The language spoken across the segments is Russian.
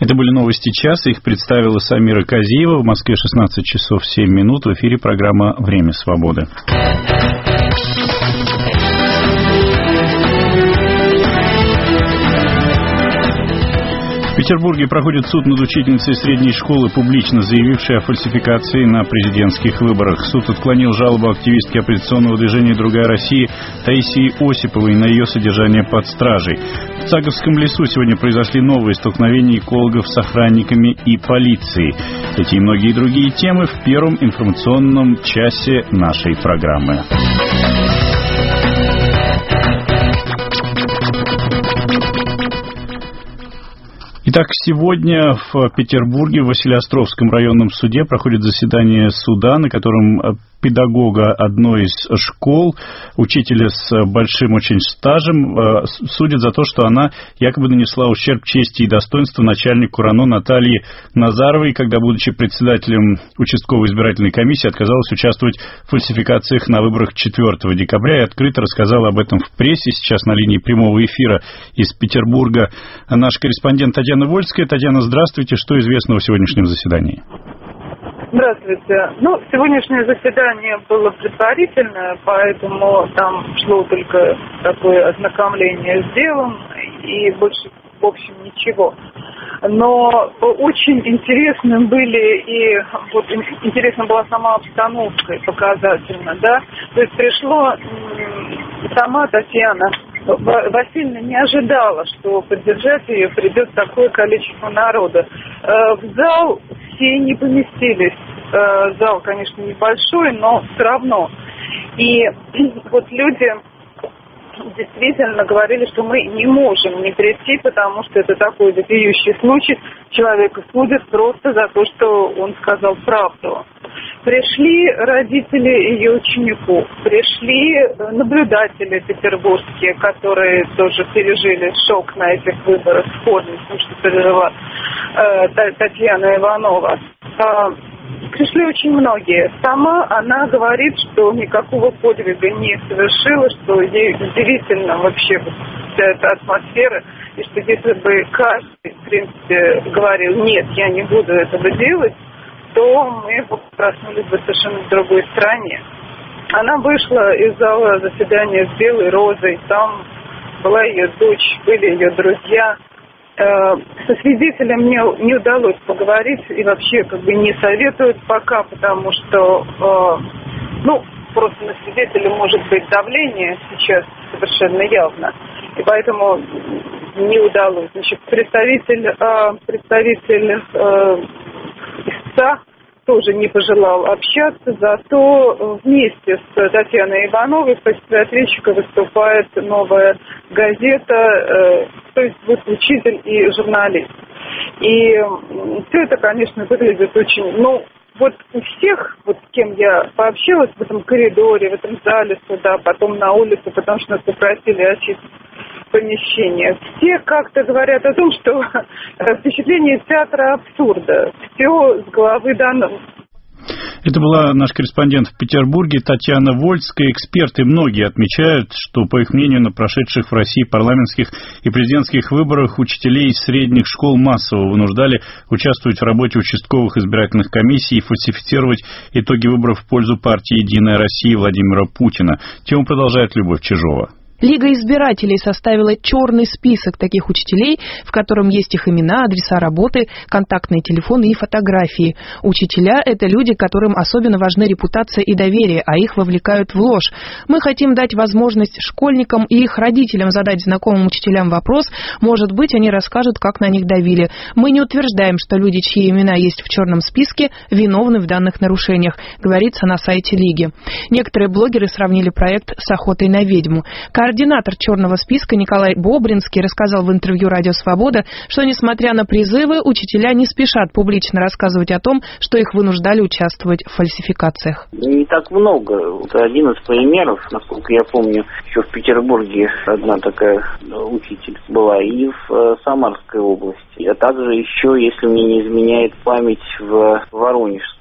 Это были новости часа. Их представила Самира Казиева. В Москве 16 часов 7 минут. В эфире программа «Время свободы». В Петербурге проходит суд над учительницей средней школы, публично заявившей о фальсификации на президентских выборах. Суд отклонил жалобу активистки оппозиционного движения «Другая Россия» Таисии Осиповой на ее содержание под стражей. В Цаговском лесу сегодня произошли новые столкновения экологов с охранниками и полицией. Эти и многие другие темы в первом информационном часе нашей программы. Итак, сегодня в Петербурге в Василеостровском районном суде проходит заседание суда, на котором педагога одной из школ, учителя с большим очень стажем, судят за то, что она якобы нанесла ущерб чести и достоинству начальнику РАНО Наталье Назаровой, когда, будучи председателем участковой избирательной комиссии, отказалась участвовать в фальсификациях на выборах 4 декабря и открыто рассказала об этом в прессе. Сейчас на линии прямого эфира из Петербурга наш корреспондент Татьяна Вольская. Татьяна, здравствуйте. Что известно о сегодняшнем заседании? Здравствуйте. Сегодняшнее заседание было предварительное, поэтому там шло только такое ознакомление с делом и больше, в общем, ничего. Но очень интересны были интересна была сама обстановка и показательно, да. То есть сама Татьяна Васильевна не ожидала, что поддержать ее придет такое количество народа. В зал все не поместились. Зал, конечно, небольшой, но все равно. И люди действительно говорили, что мы не можем не прийти, потому что это такой вопиющий случай. Человека судят просто за то, что он сказал правду. Пришли родители ее учеников, пришли наблюдатели петербургские, которые тоже пережили шок на этих выборах, схожий с тем, что пережила Татьяна Иванова. Пришли очень многие. Сама она говорит, что никакого подвига не совершила, что ей удивительно вообще вся эта атмосфера, и что если бы каждый, в принципе, говорил, нет, я не буду этого делать, то мы проснулись бы совершенно в другой стране. Она вышла из зала заседания с белой розой, там была ее дочь, были ее друзья. Со свидетелем мне не удалось поговорить и вообще не советуют пока, потому что просто на свидетеля может быть давление сейчас совершенно явно, и поэтому не удалось. Значит, представитель истца тоже не пожелал общаться, зато вместе с Татьяной Ивановой в качестве ответчика выступает «Новая газета», то есть учитель и журналист. И все это, конечно, выглядит очень... у всех, с кем я пообщалась в этом коридоре, в этом зале суда, потом на улице, потому что нас попросили очистить помещение, все как-то говорят о том, что впечатление театра абсурда. Все с головы до ног. Это была наш корреспондент в Петербурге Татьяна Вольская. Эксперты многие отмечают, что, по их мнению, на прошедших в России парламентских и президентских выборах учителей из средних школ массово вынуждали участвовать в работе участковых избирательных комиссий и фальсифицировать итоги выборов в пользу партии «Единая Россия» Владимира Путина. Тему продолжает Любовь Чижова. Лига избирателей составила черный список таких учителей, в котором есть их имена, адреса работы, контактные телефоны и фотографии. Учителя – это люди, которым особенно важны репутация и доверие, а их вовлекают в ложь. Мы хотим дать возможность школьникам и их родителям задать знакомым учителям вопрос. Может быть, они расскажут, как на них давили. Мы не утверждаем, что люди, чьи имена есть в черном списке, виновны в данных нарушениях, говорится на сайте Лиги. Некоторые блогеры сравнили проект с охотой на ведьму. Координатор черного списка Николай Бобринский рассказал в интервью «Радио Свобода», что, несмотря на призывы, учителя не спешат публично рассказывать о том, что их вынуждали участвовать в фальсификациях. Не так много. Один из примеров, насколько я помню, еще в Петербурге одна такая учитель была, и в Самарской области. А также еще, если мне не изменяет память, в Воронежской.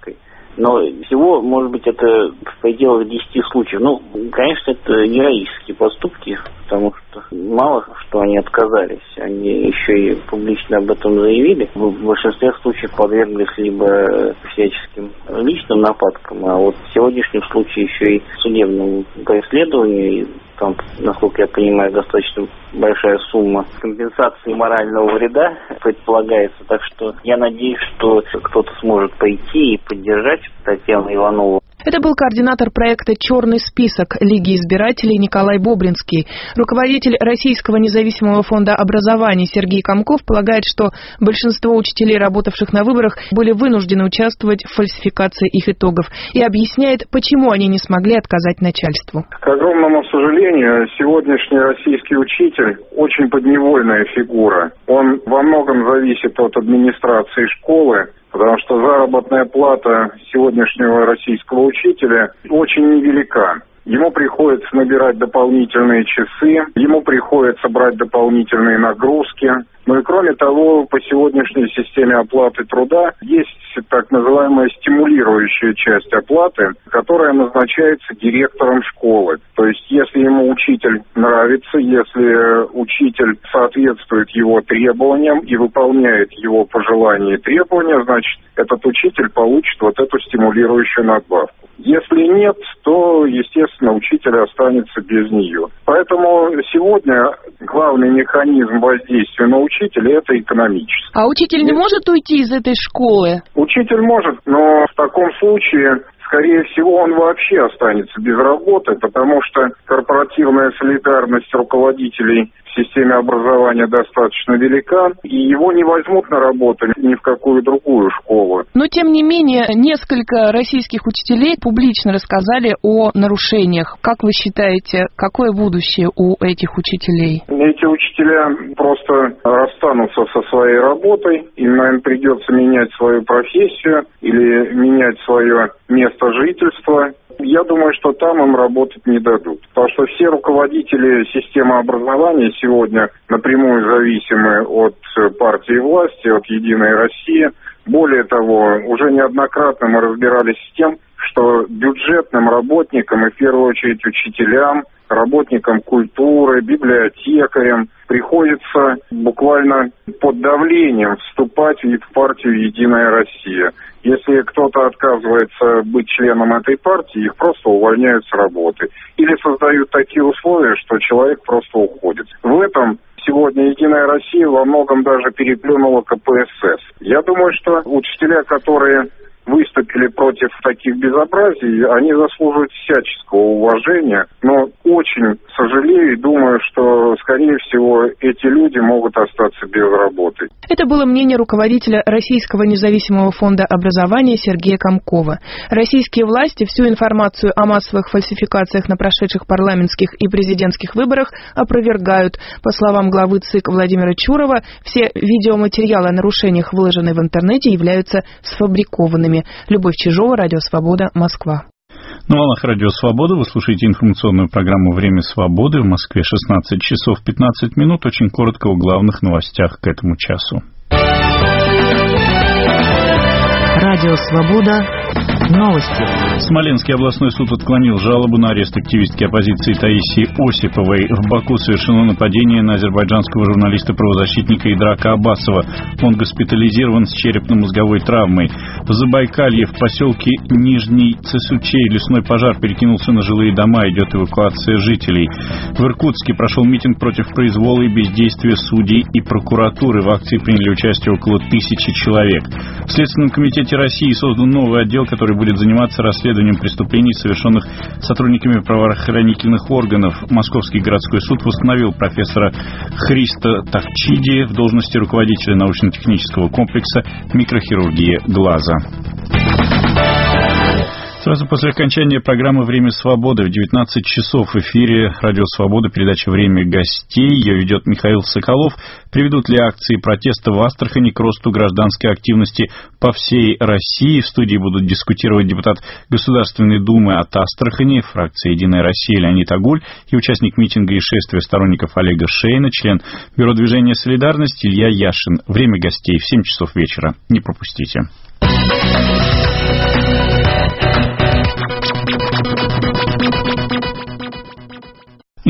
Но всего, может быть, это в пределах 10 случаев. Ну, конечно, это героические поступки, потому что мало что они отказались. Они еще и публично об этом заявили. В большинстве случаев подверглись либо всяческим личным нападкам, а вот в сегодняшнем случае еще и судебному преследованию. И там, насколько я понимаю, достаточно большая сумма компенсации морального вреда предполагается. Так что я надеюсь, что кто-то сможет пойти и поддержать Татьяну Иванову. Это был координатор проекта «Черный список» Лиги избирателей Николай Бобринский. Руководитель Российского независимого фонда образования Сергей Комков полагает, что большинство учителей, работавших на выборах, были вынуждены участвовать в фальсификации их итогов, и объясняет, почему они не смогли отказать начальству. К огромному сожалению, сегодняшний российский учитель очень подневольная фигура. Он во многом зависит от администрации школы, потому что заработная плата сегодняшнего российского учителя очень невелика. Ему приходится набирать дополнительные часы, ему приходится брать дополнительные нагрузки. Ну и кроме того, по сегодняшней системе оплаты труда есть так называемая стимулирующая часть оплаты, которая назначается директором школы. То есть если ему учитель нравится, если учитель соответствует его требованиям и выполняет его пожелания и требования, значит, этот учитель получит вот эту стимулирующую надбавку. Если нет, то, естественно, учитель останется без нее. Поэтому сегодня главный механизм воздействия на учителя – это экономический. А учитель не может уйти из этой школы? Учитель может, но в таком случае, скорее всего, он вообще останется без работы, потому что корпоративная солидарность руководителей в системе образования достаточно велика, и его не возьмут на работу ни в какую другую школу. Но, тем не менее, несколько российских учителей публично рассказали о нарушениях. Как вы считаете, какое будущее у этих учителей? Эти учителя просто расстанутся со своей работой, им, наверное, придется менять свою профессию или менять свое место жительства. Я думаю, что там им работать не дадут. Потому что все руководители системы образования сегодня напрямую зависимы от партии власти, от «Единой России». Более того, уже неоднократно мы разбирались с тем, что бюджетным работникам, и в первую очередь учителям, работникам культуры, библиотекарям приходится буквально под давлением вступать в партию «Единая Россия». Если кто-то отказывается быть членом этой партии, их просто увольняют с работы. Или создают такие условия, что человек просто уходит. В этом сегодня «Единая Россия» во многом даже переплюнула КПСС. Я думаю, что учителя, которые выступили против таких безобразий, они заслуживают всяческого уважения, но очень сожалею и думаю, что, скорее всего, эти люди могут остаться без работы. Это было мнение руководителя Российского независимого фонда образования Сергея Комкова. Российские власти всю информацию о массовых фальсификациях на прошедших парламентских и президентских выборах опровергают. По словам главы ЦИК Владимира Чурова, все видеоматериалы о нарушениях, выложенные в интернете, являются сфабрикованными. Любовь Чижова, Радио Свобода, Москва. На волнах Радио Свобода вы слушаете информационную программу «Время свободы». В Москве 16 часов 15 минут. Очень коротко о главных новостях к этому часу. Радио Свобода. Новости. Смоленский областной суд отклонил жалобу на арест активистки оппозиции Таисии Осиповой. В Баку совершено нападение на азербайджанского журналиста-правозащитника Идрака Аббасова. Он госпитализирован с черепно-мозговой травмой. В Забайкалье в поселке Нижний Цесучей лесной пожар перекинулся на жилые дома. Идет эвакуация жителей. В Иркутске прошел митинг против произвола и бездействия судей и прокуратуры. В акции приняли участие около 1000 человек. В Следственном комитете России создан новый отдел, который будет заниматься расследованием преступлений, совершенных сотрудниками правоохранительных органов. Московский городской суд восстановил профессора Христа Тавчиди в должности руководителя научно-технического комплекса микрохирургии глаза. Сразу после окончания программы «Время свободы» в 19 часов в эфире «Радио Свобода» передача «Время гостей». Ее ведет Михаил Соколов. Приведут ли акции протеста в Астрахани к росту гражданской активности по всей России? В студии будут дискутировать депутат Государственной Думы от Астрахани, фракции «Единая Россия» Леонид Агуль и участник митинга и шествия сторонников Олега Шейна, член Бюро движения «Солидарность» Илья Яшин. «Время гостей» в 7 часов вечера. Не пропустите.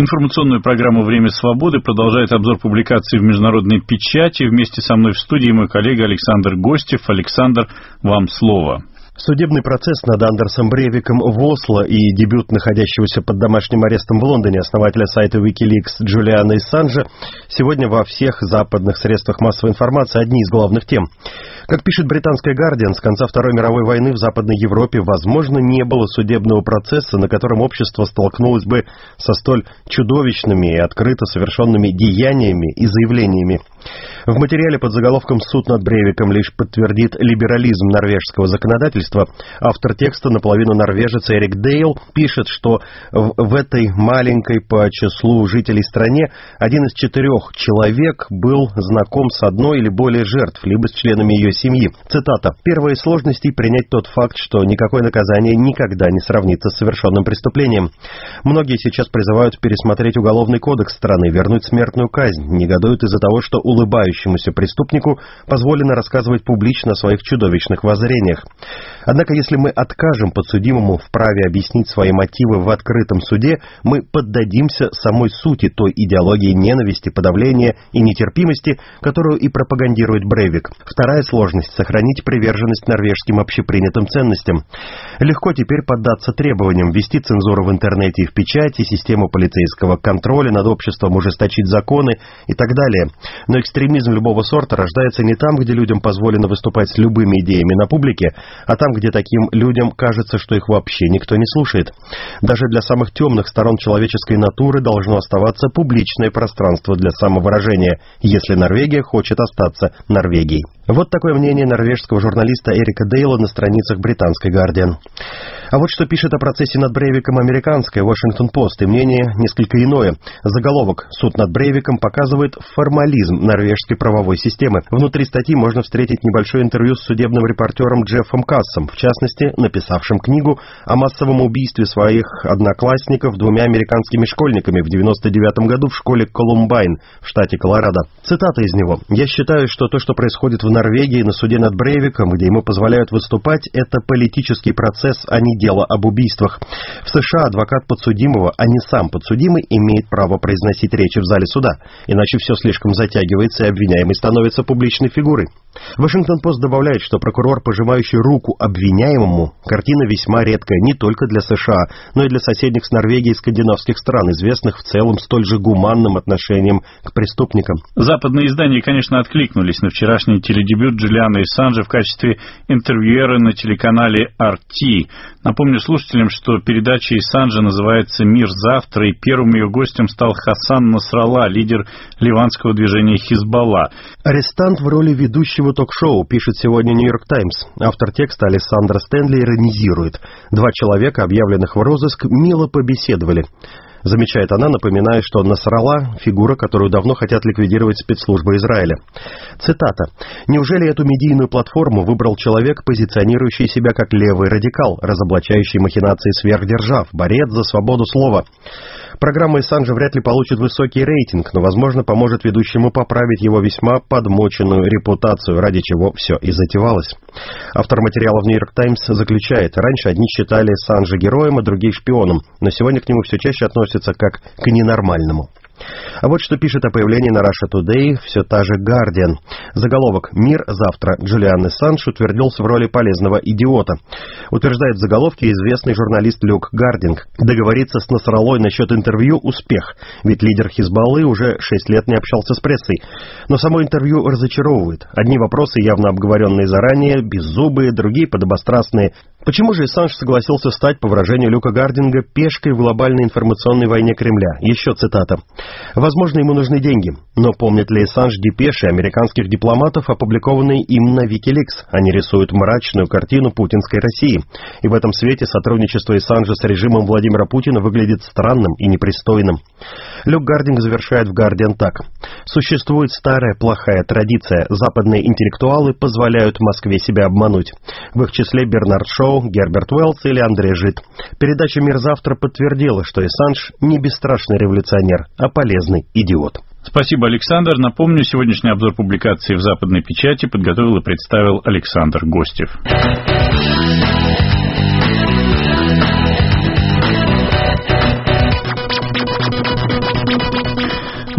Информационную программу «Время свободы» продолжает обзор публикаций в международной печати. Вместе со мной в студии мой коллега Александр Гостев. Александр, вам слово. Судебный процесс над Андерсом Брейвиком в Осло и дебют находящегося под домашним арестом в Лондоне основателя сайта Wikileaks Джулиана Ассанжа сегодня во всех западных средствах массовой информации одни из главных тем. Как пишет британская «Гардиан», с конца Второй мировой войны в Западной Европе, возможно, не было судебного процесса, на котором общество столкнулось бы со столь чудовищными и открыто совершенными деяниями и заявлениями. В материале под заголовком «Суд над Брейвиком лишь подтвердит либерализм норвежского законодательства» автор текста, наполовину норвежец Эрик Дейл, пишет, что в этой маленькой по числу жителей стране 1 из 4 человек был знаком с одной или более жертв, либо с членами ее семьи. Цитата. «Первая из сложностей — принять тот факт, что никакое наказание никогда не сравнится с совершенным преступлением. Многие сейчас призывают пересмотреть уголовный кодекс страны, вернуть смертную казнь, негодуют из-за того, что улыбающемуся преступнику позволено рассказывать публично о своих чудовищных воззрениях. Однако, если мы откажем подсудимому в праве объяснить свои мотивы в открытом суде, мы поддадимся самой сути той идеологии ненависти, подавления и нетерпимости, которую и пропагандирует Брейвик. Вторая сложность — сохранить приверженность норвежским общепринятым ценностям. Легко теперь поддаться требованиям, ввести цензуру в интернете и в печати, систему полицейского контроля над обществом, ужесточить законы и так далее. Но экстремизм любого сорта рождается не там, где людям позволено выступать с любыми идеями на публике, а там, где таким людям кажется, что их вообще никто не слушает. Даже для самых темных сторон человеческой натуры должно оставаться публичное пространство для самовыражения, если Норвегия хочет остаться Норвегией». Вот такое мнение норвежского журналиста Эрика Дейла на страницах британской «Гардиан». А вот что пишет о процессе над Брейвиком американская «Вашингтон-Пост», и мнение несколько иное. Заголовок «Суд над Брейвиком показывает формализм норвежской правовой системы». Внутри статьи можно встретить небольшое интервью с судебным репортером Джеффом Кассом, в частности, написавшим книгу о массовом убийстве своих одноклассников 2 американскими школьниками в 1999 году в школе Колумбайн в штате Колорадо. Цитата из него. «Я считаю, что то, что происходит в Норвегии на суде над Брейвиком, где ему позволяют выступать, это политический процесс, а не дело об убийствах. В США адвокат подсудимого, а не сам подсудимый, имеет право произносить речи в зале суда, иначе все слишком затягивается и обвиняемый становится публичной фигурой». Вашингтон-Пост добавляет, что прокурор, пожимающий руку обвиняемому, картина весьма редкая не только для США, но и для соседних с Норвегией скандинавских стран, известных в целом столь же гуманным отношением к преступникам. Западные издания, конечно, откликнулись на вчерашний теледебют Джулиана Ассанжа в качестве интервьюера на телеканале RT. Напомню слушателям, что передача Ассанжа называется «Мир завтра», и первым ее гостем стал Хасан Насралла, лидер ливанского движения Хизбалла. Арестант в роли ведущего ток-шоу, пишет сегодня «Нью-Йорк Таймс». Автор текста Алессандро Стэнли иронизирует. 2 человека, объявленных в розыск, мило побеседовали. Замечает она, напоминая, что Насралла — фигура, которую давно хотят ликвидировать спецслужбы Израиля. Цитата. «Неужели эту медийную платформу выбрал человек, позиционирующий себя как левый радикал, разоблачающий махинации сверхдержав, борец за свободу слова? Программа Ассанжа вряд ли получит высокий рейтинг, но, возможно, поможет ведущему поправить его весьма подмоченную репутацию, ради чего все и затевалось». Автор материала в «Нью-Йорк Таймс» заключает, раньше одни считали Ассанжа героем, а другие шпионом, но сегодня к нему все чаще относятся как к ненормальному. А вот что пишет о появлении на Russia Today все та же «Гардиан». Заголовок «Мир завтра». Джулиан Ассанж утвердился в роли полезного идиота. Утверждает в заголовке известный журналист Люк Гардинг. Договориться с Насраллой насчет интервью – успех, ведь лидер Хизбаллы уже 6 лет не общался с прессой. Но само интервью разочаровывает. Одни вопросы, явно обговоренные заранее, беззубые, другие подобострастные. Почему же Ассанж согласился стать, по выражению Люка Гардинга, пешкой в глобальной информационной войне Кремля? Еще цитата. «Возможно, ему нужны деньги, но помнит ли Ассанж депеши американских дипломатов, опубликованные им на Wikileaks? Они рисуют мрачную картину путинской России. И в этом свете сотрудничество Ассанжа с режимом Владимира Путина выглядит странным и непристойным». Люк Гардинг завершает в «Гардиан» так. «Существует старая плохая традиция. Западные интеллектуалы позволяют Москве себя обмануть. В их числе Бернард Шоу, Герберт Уэллс или Андрей Жид. Передача «Мир завтра» подтвердила, что Ассанж не бесстрашный революционер, а полезный идиот». Спасибо, Александр. Напомню, сегодняшний обзор публикации в западной печати подготовил и представил Александр Гостев.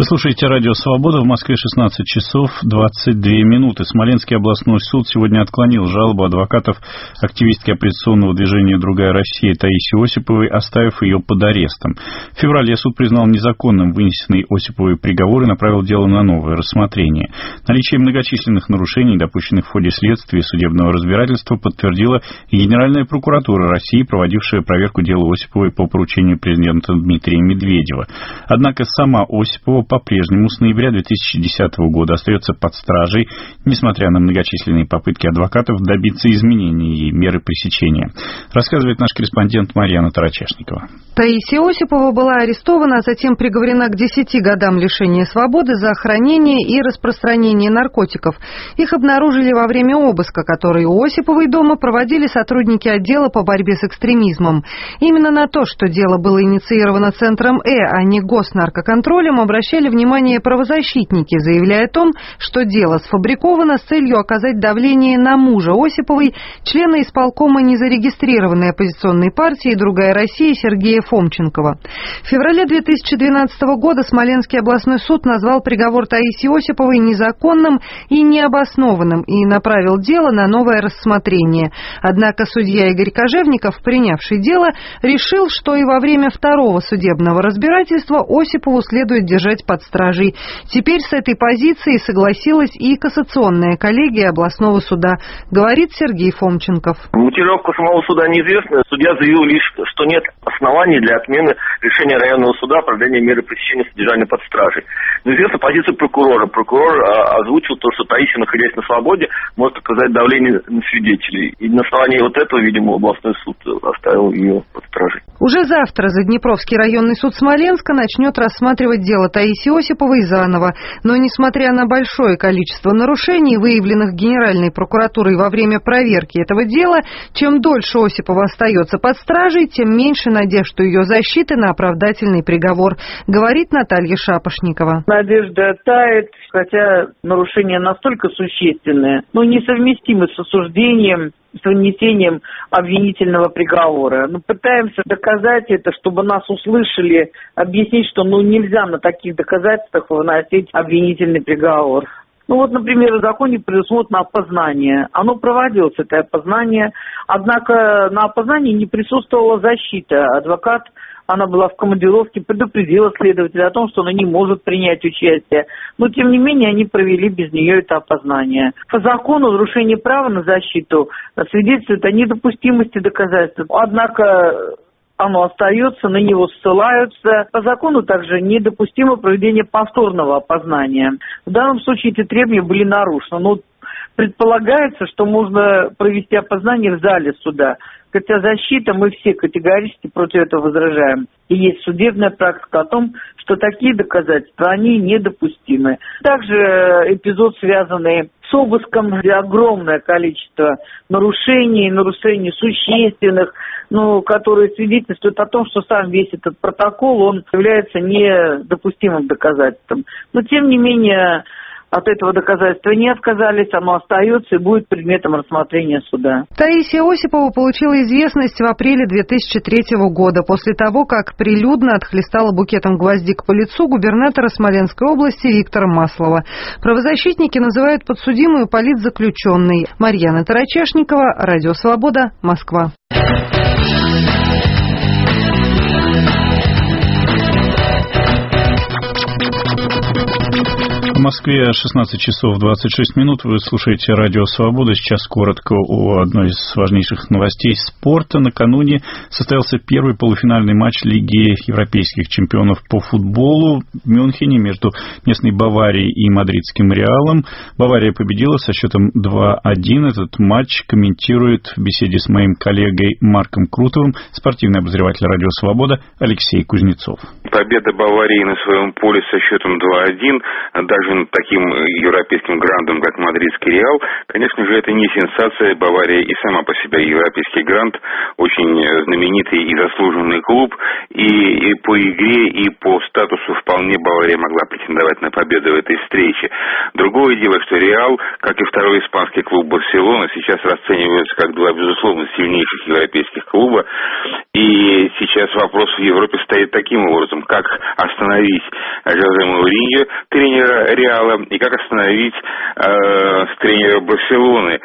Вы слушаете радио «Свобода». В Москве 16 часов 22 минуты. Смоленский областной суд сегодня отклонил жалобу адвокатов активистки оппозиционного движения «Другая Россия» Таисии Осиповой, оставив ее под арестом. В феврале суд признал незаконным вынесенный Осиповой приговор и направил дело на новое рассмотрение. Наличие многочисленных нарушений, допущенных в ходе следствия и судебного разбирательства, подтвердила и Генеральная прокуратура России, проводившая проверку дела Осиповой по поручению президента Дмитрия Медведева. Однако сама Осипова по-прежнему с ноября 2010 года остается под стражей, несмотря на многочисленные попытки адвокатов добиться изменения ей меры пресечения. Рассказывает наш корреспондент Марьяна Тарачешникова. Таисия Осипова была арестована, а затем приговорена к 10 годам лишения свободы за хранение и распространение наркотиков. Их обнаружили во время обыска, который у Осиповой дома проводили сотрудники отдела по борьбе с экстремизмом. Именно на то, что дело было инициировано Центром а не Госнаркоконтролем, обращали внимание правозащитники, заявляя о том, что дело сфабриковано с целью оказать давление на мужа Осиповой, члена исполкома незарегистрированной оппозиционной партии «Другая Россия» Сергея Фомченкова. В феврале 2012 года Смоленский областной суд назвал приговор Таисии Осиповой незаконным и необоснованным и направил дело на новое рассмотрение. Однако судья Игорь Кожевников, принявший дело, решил, что и во время второго судебного разбирательства Осипову следует держать под стражей. Теперь с этой позицией согласилась и кассационная коллегия областного суда, говорит Сергей Фомченков. Мотивировка самого суда неизвестна. Судья заявил лишь, что нет оснований для отмены решения районного суда о продлении меры пресечения содержания под стражей. Но известна позиция прокурора. Прокурор озвучил то, что Таисия, находясь на свободе, может оказать давление на свидетелей. И на основании вот этого, видимо, областной суд оставил ее под стражей. Уже завтра Заднепровский районный суд Смоленска начнет рассматривать дело Таисии Осиповой заново. Но, несмотря на большое количество нарушений, выявленных Генеральной прокуратурой во время проверки этого дела, чем дольше Осипова остается под стражей, тем меньше надежд у ее защиты на оправдательный приговор, говорит Наталья Шапошникова. Надежда тает, хотя нарушения настолько существенные, но несовместимы с осуждением, с вынесением обвинительного приговора. Мы пытаемся доказать это, чтобы нас услышали, объяснить, что нельзя на таких доказательствах выносить обвинительный приговор. Например, в законе предусмотрено опознание. Оно проводилось, это опознание, однако на опознании не присутствовала защита. Адвокат, она была в командировке, предупредила следователя о том, что она не может принять участие. Но, тем не менее, они провели без нее это опознание. По закону нарушение права на защиту свидетельствует о недопустимости доказательств. Однако оно остается, на него ссылаются. По закону также недопустимо проведение повторного опознания. В данном случае эти требования были нарушены. Предполагается, что можно провести опознание в зале суда. Хотя защита, мы все категорически против этого возражаем. И есть судебная практика о том, что такие доказательства, они недопустимы. Также эпизод, связанный с обыском, где огромное количество нарушений существенных, которые свидетельствуют о том, что сам весь этот протокол, он является недопустимым доказательством. Но, тем не менее, от этого доказательства не отказались, оно остается и будет предметом рассмотрения суда. Таисия Осипова получила известность в апреле 2003 года, после того, как прилюдно отхлестала букетом гвоздик по лицу губернатора Смоленской области Виктора Маслова. Правозащитники называют подсудимую политзаключенной. Марьяна Тарачешникова, Радио Свобода, Москва. В Москве 16 часов 26 минут. Вы слушаете Радио Свобода. Сейчас коротко о одной из важнейших новостей спорта. Накануне состоялся первый полуфинальный матч Лиги европейских чемпионов по футболу в Мюнхене между местной Баварией и мадридским Реалом. Бавария победила со счетом 2-1. Этот матч комментирует в беседе с моим коллегой Марком Крутовым спортивный обозреватель Радио Свобода Алексей Кузнецов. Победа Баварии на своем поле со счетом 2-1 даже выставлен таким европейским грандом, как мадридский Реал, конечно же, это не сенсация. Бавария и сама по себе европейский грант, очень знаменитый и заслуженный клуб, и по игре, и по статусу вполне Бавария могла претендовать на победу в этой встрече. Другое дело, что Реал, как и второй испанский клуб Барселона, сейчас расцениваются как два, безусловно, сильнейших европейских клуба, и сейчас вопрос в Европе стоит таким образом: как остановить Жозе Мауриньо, тренера Реала, и как остановить тренера Барселоны.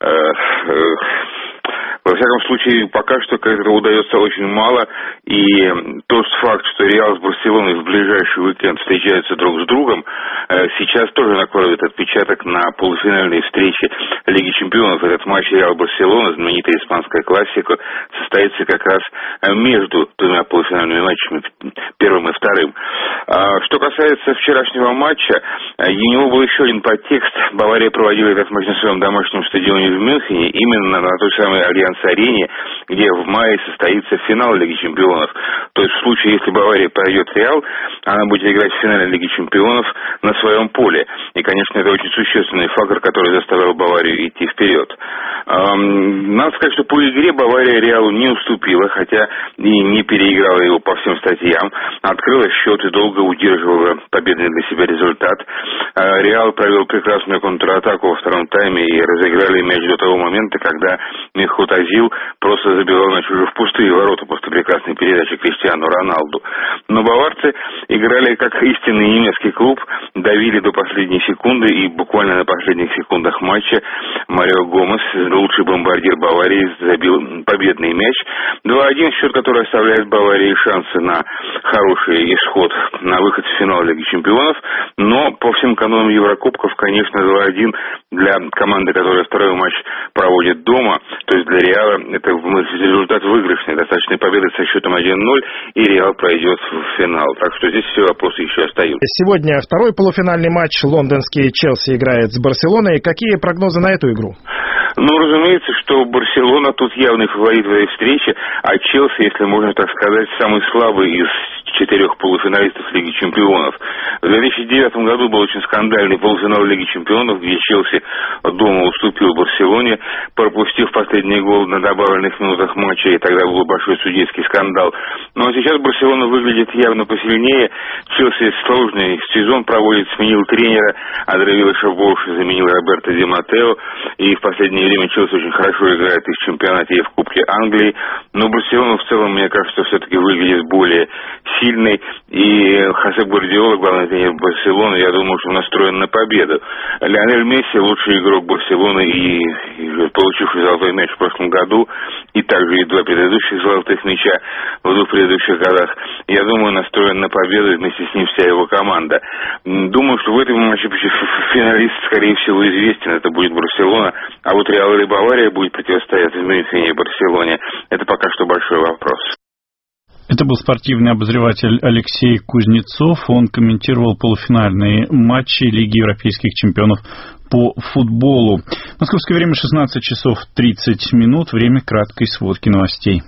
Во всяком случае, пока что этого удается очень мало, и тот факт, что Реал с Барселоной в ближайший уикенд встречаются друг с другом, сейчас тоже накладывает отпечаток на полуфинальные встречи Лиги Чемпионов. Этот матч Реал-Барселона, знаменитая испанская классика, состоится как раз между двумя полуфинальными матчами, первым и вторым. Что касается вчерашнего матча, у него был еще один подтекст. Бавария проводила этот матч на своем домашнем стадионе в Мюнхене, именно на той самой Альянс-арене, где в мае состоится финал Лиги Чемпионов. То есть в случае, если Бавария пройдет Реал, она будет играть в финале Лиги Чемпионов на своем поле. И, конечно, это очень существенный фактор, который заставил Баварию идти вперед. Надо сказать, что по игре Бавария Реалу не уступила, хотя и не переиграла его по всем статьям. Открыла счет и долго удерживала победный для себя результат. Реал провел прекрасную контратаку во втором тайме и разыграли мяч до того момента, когда Мехут Озил просто забивал мяч уже в пустые ворота после прекрасной передачи Криштиану Роналду. Но баварцы играли как истинный немецкий клуб, давили до последней секунды, и буквально на последних секундах матча Марио Гомес, лучший бомбардир Баварии, забил победный мяч. 2-1 счет, который оставляет Баварии шансы на хороший исход, на выход в финал Лиги Чемпионов. Но по всем канонам Еврокубков, конечно, 2-1 для команды, которая второй матч проводит дома, то есть для Реала это результат выигрышный, достаточной победы со счетом 1-0, и Реал пройдет в финал. Так что здесь все вопросы еще остаются. Сегодня второй полуфинальный матч. Лондонский Челси играет с Барселоной. Какие прогнозы на эту игру? Ну, разумеется, что Барселона тут явный фаворит в этой встрече, а Челси, если можно так сказать, самый слабый из 4 полуфиналистов Лиги Чемпионов. В 2009 году был очень скандальный полуфинал Лиги Чемпионов, где Челси дома уступил Барселоне, пропустив последний гол на добавленных минутах матча, и тогда был большой судейский скандал. Но сейчас Барселона выглядит явно посильнее. Челси сложный сезон проводит, сменил тренера, Андре Виллаш-Боуш заменил Роберто Ди Матео, и в последнее время Челси очень хорошо играет и в чемпионате, и в Кубке Англии. Но Барселона в целом, мне кажется, все-таки выглядит более сильной. И Хосе Гвардиола, главный тренер Барселоны, я думаю, что настроен на победу. Лионель Месси, лучший игрок Барселоны и получивший золотой мяч в прошлом году, и также и 2 предыдущих золотых мяча в 2 предыдущих годах, я думаю, настроен на победу, и вместе с ним вся его команда. Думаю, что в этом матче финалист, скорее всего, известен, это будет Барселона, а вот Реал или Бавария будет противостоять в Мюнхене и Барселоне. Это пока что большой вопрос. Это был спортивный обозреватель Алексей Кузнецов. Он комментировал полуфинальные матчи Лиги европейских чемпионов по футболу. Московское время 16 часов 30 минут. Время краткой сводки новостей.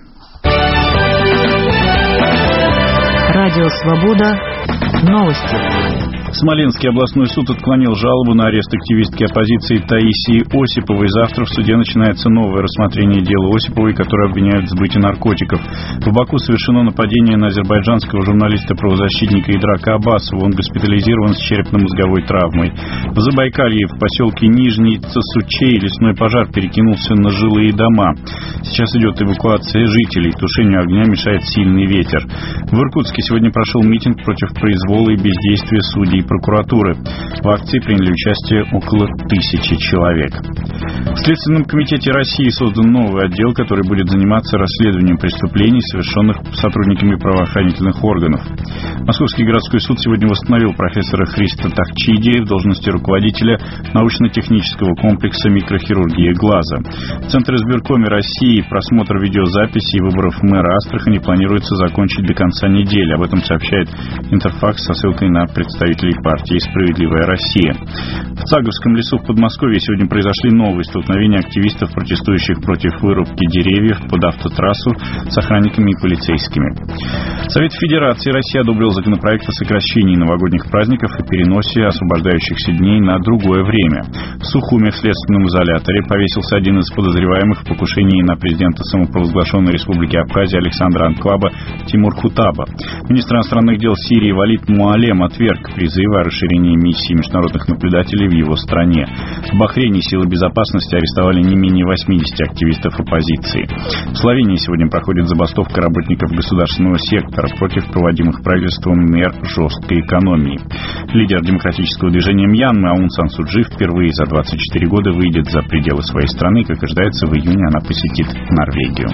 Радио «Свобода». Новости. Смоленский областной суд отклонил жалобу на арест активистки оппозиции Таисии Осиповой. Завтра в суде начинается новое рассмотрение дела Осиповой, которую обвиняют в сбытии наркотиков. В Баку совершено нападение на азербайджанского журналиста-правозащитника Идрака Абасова. Он госпитализирован с черепно-мозговой травмой. В Забайкалье, в поселке Нижний Цасучей, лесной пожар перекинулся на жилые дома. Сейчас идет эвакуация жителей. Тушению огня мешает сильный ветер. В Иркутске сегодня прошел митинг против произвола и бездействия судей и прокуратуры. В акции приняли участие около 1000 человек. В Следственном комитете России создан новый отдел, который будет заниматься расследованием преступлений, совершенных сотрудниками правоохранительных органов. Московский городской суд сегодня восстановил профессора Христа Тахчиди в должности руководителя научно-технического комплекса микрохирургии глаза. В Центре избиркоме России просмотр видеозаписей выборов мэра Астрахани планируется закончить до конца недели. Об этом сообщает Интерфакс со ссылкой на представителей и партии «Справедливая Россия». В Цаговском лесу в Подмосковье сегодня произошли новые столкновения активистов, протестующих против вырубки деревьев под автотрассу с охранниками и полицейскими. Совет Федерации России одобрил законопроект о сокращении новогодних праздников и переносе освобождающихся дней на другое время. В Сухуме в следственном изоляторе повесился один из подозреваемых в покушении на президента самопровозглашенной Республики Абхазия Александра Анклаба Тимур Хутаба. Министр иностранных дел Сирии Валид Муалем отверг призывы о расширении миссии международных наблюдателей в его стране. В Бахрейне силы безопасности арестовали не менее 80 активистов оппозиции. В Словении сегодня проходит забастовка работников государственного сектора против проводимых правительством мер жесткой экономии. Лидер демократического движения Мьянмы Аун Сан Су Чжи впервые за 24 года выйдет за пределы своей страны. Как ожидается, в июне она посетит Норвегию.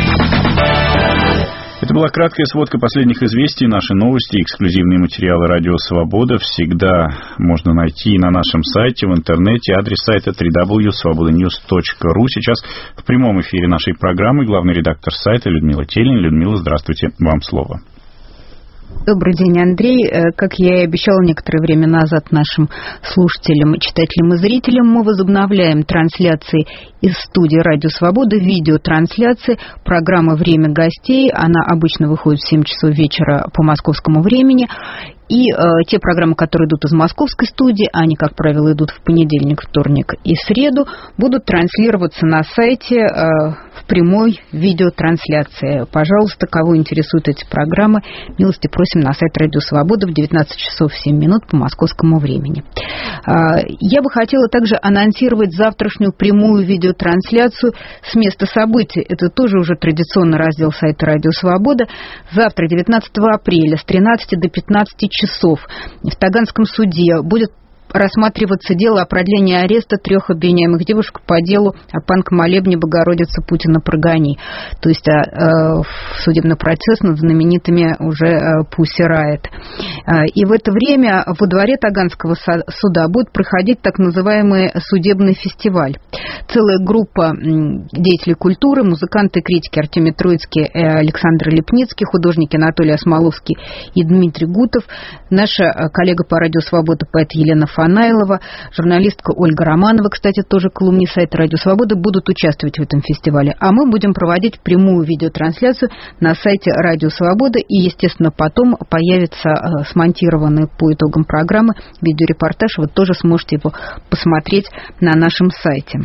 Это была краткая сводка последних известий. Наши новости и эксклюзивные материалы «Радио Свобода» всегда можно найти на нашем сайте, в интернете. Адрес сайта www.svobodanews.ru. Сейчас в прямом эфире нашей программы главный редактор сайта Людмила Телень. Людмила, здравствуйте, вам слово. Добрый день, Андрей. Как я и обещала некоторое время назад нашим слушателям, читателям и зрителям, мы возобновляем трансляции из студии «Радио Свобода», видеотрансляции программы «Время гостей». Она обычно выходит в 7 часов вечера по московскому времени. И те программы, которые идут из московской студии, они, как правило, идут в понедельник, вторник и среду, будут транслироваться на сайте в прямой видеотрансляции. Пожалуйста, кого интересуют эти программы, милости просим на сайт «Радио Свобода» в 19 часов 7 минут по московскому времени. Я бы хотела также анонсировать завтрашнюю прямую видеотрансляцию с места событий. Это тоже уже традиционный раздел сайта «Радио Свобода». Завтра, 19 апреля, с 13 до 15 часов в Таганском суде будет рассматриваться дело о продлении ареста 3 обвиняемых девушек по делу о панк-молебне Богородицы Путина прогони. То есть судебный процесс над знаменитыми уже Pussy Riot. И в это время во дворе Таганского суда будет проходить так называемый судебный фестиваль. Целая группа деятелей культуры, музыканты и критики Артемий Троицкий, Александр Лепницкий, художники Анатолий Осмоловский и Дмитрий Гутов, наша коллега по «Радио Свобода» поэт Елена Фанайлова, журналистка Ольга Романова, кстати, тоже колумнист сайта «Радио Свобода», будут участвовать в этом фестивале. А мы будем проводить прямую видеотрансляцию на сайте «Радио Свобода», и, естественно, потом появится смонтированный по итогам программы видеорепортаж. Вы тоже сможете его посмотреть на нашем сайте.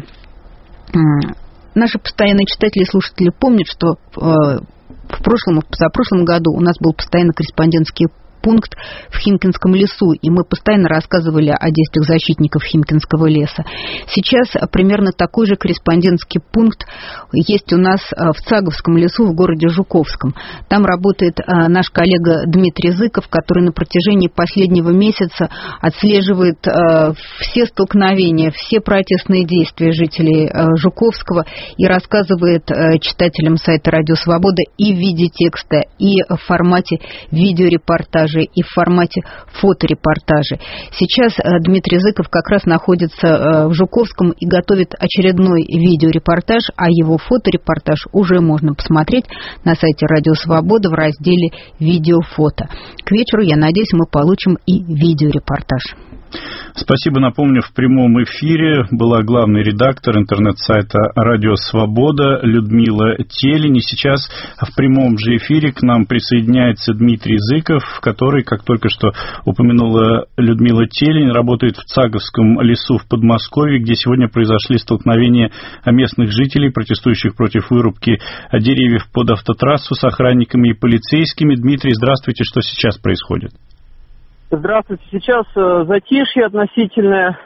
Наши постоянные читатели и слушатели помнят, что в прошлом и позапрошлом году у нас был постоянно корреспондентский пункт в Химкинском лесу, и мы постоянно рассказывали о действиях защитников Химкинского леса. Сейчас примерно такой же корреспондентский пункт есть у нас в Цаговском лесу в городе Жуковском. Там работает наш коллега Дмитрий Зыков, который на протяжении последнего месяца отслеживает все столкновения, все протестные действия жителей Жуковского и рассказывает читателям сайта «Радио Свобода» и в виде текста, и в формате видеорепортажа, и в формате фоторепортажей. Сейчас Дмитрий Зыков как раз находится в Жуковском и готовит очередной видеорепортаж, а его фоторепортаж уже можно посмотреть на сайте «Радио Свобода» в разделе «Видеофото». К вечеру, я надеюсь, мы получим и видеорепортаж. Спасибо. Напомню, в прямом эфире была главный редактор интернет-сайта «Радио Свобода» Людмила Телень. И сейчас в прямом же эфире к нам присоединяется Дмитрий Зыков, который, как только что упомянула Людмила Телень, работает в Цаговском лесу в Подмосковье, где сегодня произошли столкновения местных жителей, протестующих против вырубки деревьев под автотрассу с охранниками и полицейскими. Дмитрий, здравствуйте. Что сейчас происходит? Здравствуйте. Сейчас затишье относительное.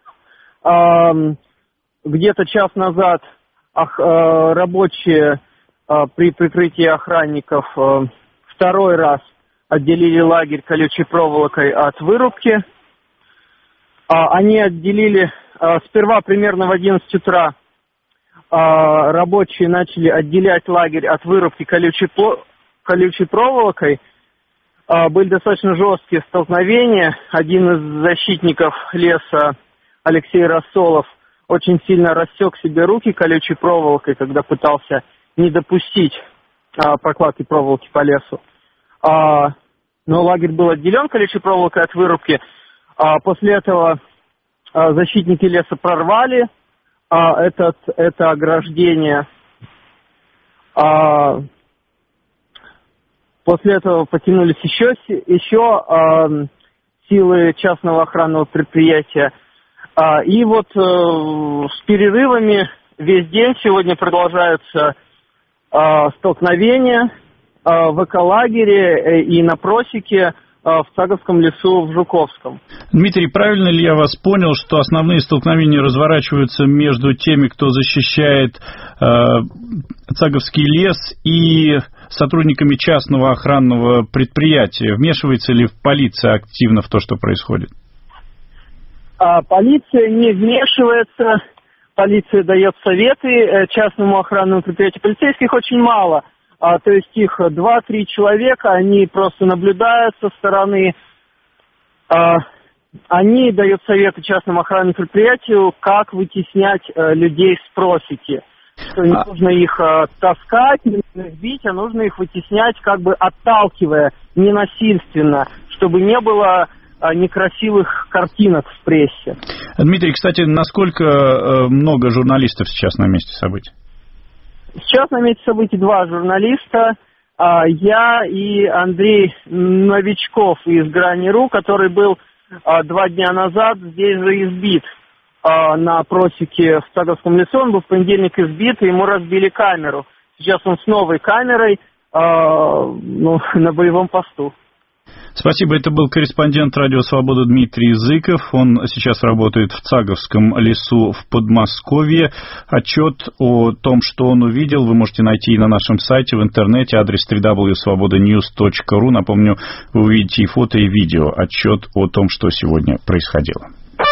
Где-то час назад рабочие при прикрытии охранников второй раз отделили лагерь колючей проволокой от вырубки. Они отделили сперва примерно в 11 утра. Рабочие начали отделять лагерь от вырубки колючей проволокой. Были достаточно жесткие столкновения. Один из защитников леса, Алексей Рассолов, очень сильно рассек себе руки колючей проволокой, когда пытался не допустить прокладки проволоки по лесу. Но лагерь был отделен колючей проволокой от вырубки. После этого защитники леса прорвали это ограждение. После этого потянулись еще силы частного охранного предприятия. И вот с перерывами весь день сегодня продолжаются столкновения в эколагере и на просеке в Цаговском лесу в Жуковском. Дмитрий, правильно ли я вас понял, что основные столкновения разворачиваются между теми, кто защищает Цаговский лес, и сотрудниками частного охранного предприятия? Вмешивается ли полиция активно в то, что происходит? Полиция не вмешивается. Полиция дает советы частному охранному предприятию. Полицейских очень мало. То есть их 2-3 человека, они просто наблюдают со стороны. Они дают советы частному охранному предприятию, как вытеснять людей с просеки. Что не нужно их таскать, не нужно их бить, а нужно их вытеснять, как бы отталкивая, ненасильственно, чтобы не было некрасивых картинок в прессе. Дмитрий, кстати, насколько много журналистов сейчас на месте событий? Сейчас на месте событий 2 журналиста. Я и Андрей Новичков из Грани.ру, который был 2 дня назад здесь же избит на просеке в Цаговском лесу. Он был в понедельник избит, и ему разбили камеру. Сейчас он с новой камерой на боевом посту. Спасибо. Это был корреспондент «Радио Свобода» Дмитрий Зыков. Он сейчас работает в Цаговском лесу в Подмосковье. Отчет о том, что он увидел, вы можете найти и на нашем сайте в интернете, адрес www.svobodanews.ru. Напомню, вы увидите и фото, и видео. Отчет о том, что сегодня происходило.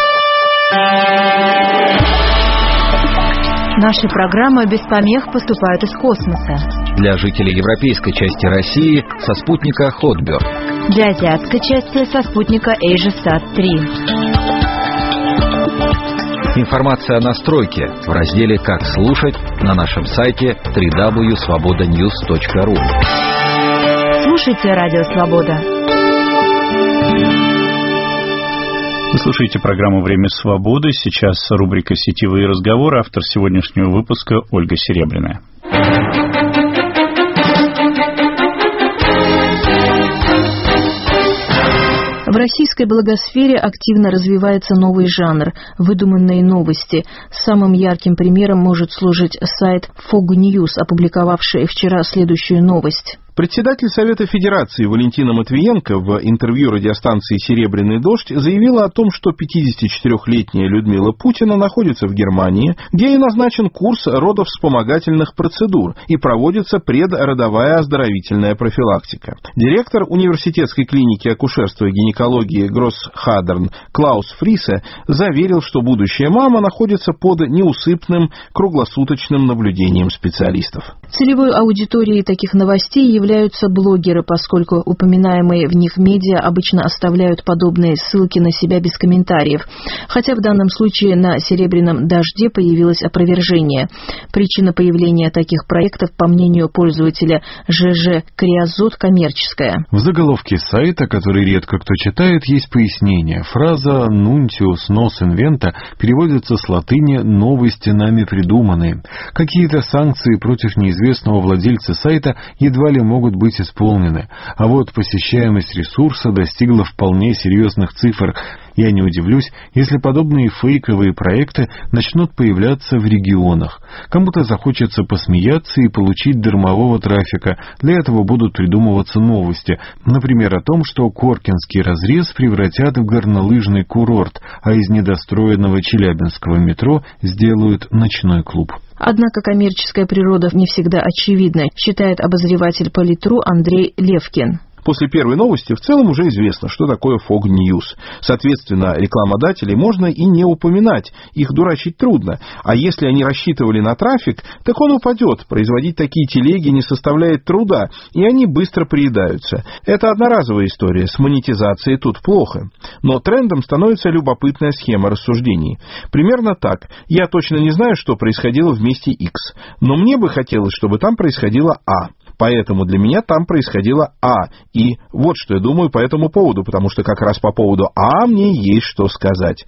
Наши программы без помех поступают из космоса. Для жителей европейской части России со спутника Hotbird. Для азиатской части со спутника AsiaSat-3. Информация о настройке в разделе «Как слушать» на нашем сайте www.svobodanews.ru. Слушайте «Радио Свобода». Вы слушаете программу «Время свободы». Сейчас рубрика «Сетевые разговоры». Автор сегодняшнего выпуска Ольга Серебряная. В российской блогосфере активно развивается новый жанр – выдуманные новости. Самым ярким примером может служить сайт Fog News, опубликовавший вчера следующую новость. Председатель Совета Федерации Валентина Матвиенко в интервью радиостанции «Серебряный дождь» заявила о том, что 54-летняя Людмила Путина находится в Германии, где ей назначен курс родовспомогательных процедур и проводится предродовая оздоровительная профилактика. Директор университетской клиники акушерства и гинекологии Гроссхадерн Клаус Фрисе заверил, что будущая мама находится под неусыпным круглосуточным наблюдением специалистов. Целевой аудиторией таких новостей являются блогеры, поскольку упоминаемые в них медиа обычно оставляют подобные ссылки на себя без комментариев. Хотя в данном случае на «Серебряном дожде» появилось опровержение. Причина появления таких проектов, по мнению пользователя ЖЖ Криозот, коммерческая. В заголовке сайта, который редко кто читает, есть пояснение. Фраза «nuntius nos inventa» переводится с латыни «новости нами придуманные». Какие-то санкции против неизвестного владельца сайта едва ли могут быть исполнены. А вот посещаемость ресурса достигла вполне серьезных цифр. Я не удивлюсь, если подобные фейковые проекты начнут появляться в регионах. Кому-то захочется посмеяться и получить дармового трафика. Для этого будут придумываться новости. Например, о том, что Коркинский разрез превратят в горнолыжный курорт, а из недостроенного челябинского метро сделают ночной клуб. Однако коммерческая природа не всегда очевидна, считает обозреватель Политру Андрей Левкин. После первой новости в целом уже известно, что такое Fog News. Соответственно, рекламодателей можно и не упоминать, их дурачить трудно. А если они рассчитывали на трафик, так он упадет. Производить такие телеги не составляет труда, и они быстро приедаются. Это одноразовая история, с монетизацией тут плохо. Но трендом становится любопытная схема рассуждений. Примерно так. Я точно не знаю, что происходило в месте X, но мне бы хотелось, чтобы там происходило А. Поэтому для меня там происходило И вот что я думаю по этому поводу, потому что как раз по поводу мне есть что сказать.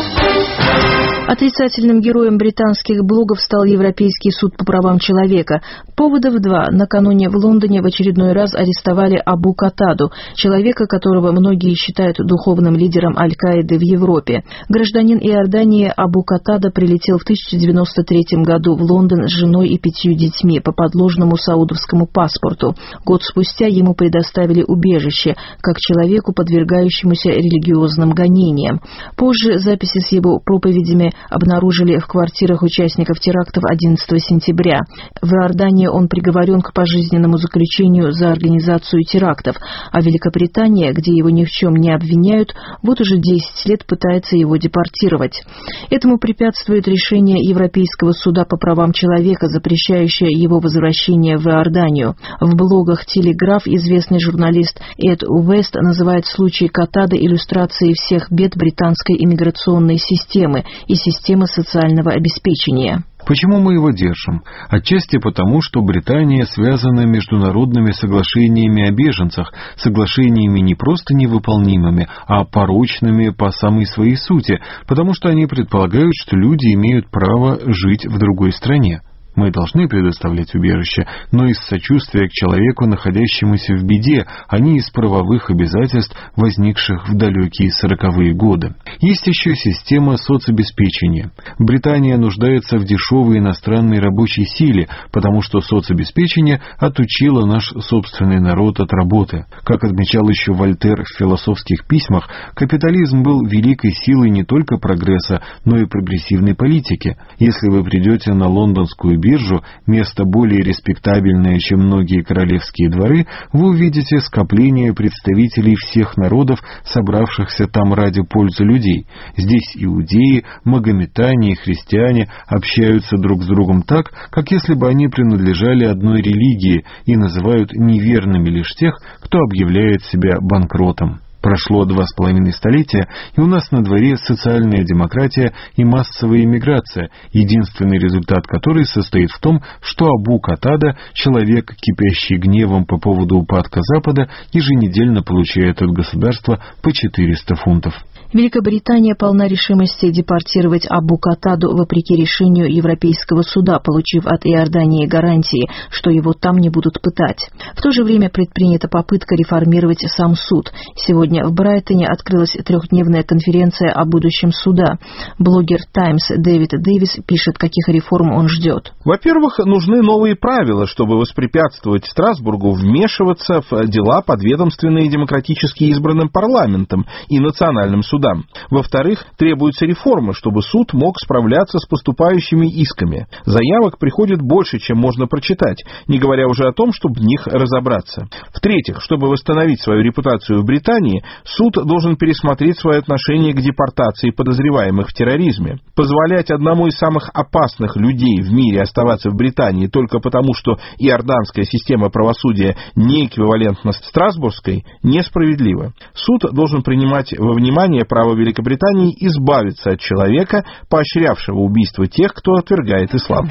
Отрицательным героем британских блогов стал Европейский суд по правам человека. Поводов два. Накануне в Лондоне в очередной раз арестовали Абу Катаду, человека, которого многие считают духовным лидером Аль-Каиды в Европе. Гражданин Иордании Абу Катада прилетел в 1993 году в Лондон с женой и 5 детьми по подложному саудовскому паспорту. Год спустя ему предоставили убежище, как человеку, подвергающемуся религиозным гонениям. Позже записи с его проповедями обнаружили в квартирах участников терактов 11 сентября. В Иордании он приговорен к пожизненному заключению за организацию терактов, а Великобритания, где его ни в чем не обвиняют, вот уже 10 лет пытается его депортировать. Этому препятствует решение Европейского суда по правам человека, запрещающее его возвращение в Иорданию. В блогах «Телеграф» известный журналист Эд Уэст называет случай Катады иллюстрацией всех бед британской иммиграционной системы и системы социального обеспечения. Почему мы его держим? Отчасти потому, что Британия связана международными соглашениями о беженцах, соглашениями не просто невыполнимыми, а порочными по самой своей сути, потому что они предполагают, что люди имеют право жить в другой стране. Мы должны предоставлять убежище, но из сочувствия к человеку, находящемуся в беде, а не из правовых обязательств, возникших в далекие 40-е годы. Есть еще система соцобеспечения. Британия нуждается в дешевой иностранной рабочей силе, потому что соцобеспечение отучило наш собственный народ от работы. Как отмечал еще Вольтер в философских письмах, капитализм был великой силой не только прогресса, но и прогрессивной политики. Если вы придете на лондонскую биржу, место более респектабельное, чем многие королевские дворы, вы увидите скопление представителей всех народов, собравшихся там ради пользы людей. Здесь иудеи, магометане и христиане общаются друг с другом так, как если бы они принадлежали одной религии, и называют неверными лишь тех, кто объявляет себя банкротом. Прошло 2,5 столетия, и у нас на дворе социальная демократия и массовая иммиграция, единственный результат которой состоит в том, что Абу Катада, человек, кипящий гневом по поводу упадка Запада, еженедельно получает от государства по 400 фунтов. Великобритания полна решимости депортировать Абу Катаду вопреки решению Европейского суда, получив от Иордании гарантии, что его там не будут пытать. В то же время предпринята попытка реформировать сам суд. Сегодня в Брайтоне открылась 3-дневная конференция о будущем суда. Блогер «Таймс» Дэвид Дэвис пишет, каких реформ он ждет. Во-первых, нужны новые правила, чтобы воспрепятствовать Страсбургу вмешиваться в дела, подведомственные демократически избранным парламентом и национальным судом. Во-вторых, требуется реформа, чтобы суд мог справляться с поступающими исками. Заявок приходит больше, чем можно прочитать, не говоря уже о том, чтобы в них разобраться. В-третьих, чтобы восстановить свою репутацию в Британии, суд должен пересмотреть свое отношение к депортации подозреваемых в терроризме. Позволять одному из самых опасных людей в мире оставаться в Британии только потому, что иорданская система правосудия не эквивалентна страсбургской, несправедливо. Суд должен принимать во внимание право Великобритании избавиться от человека, поощрявшего убийство тех, кто отвергает ислам.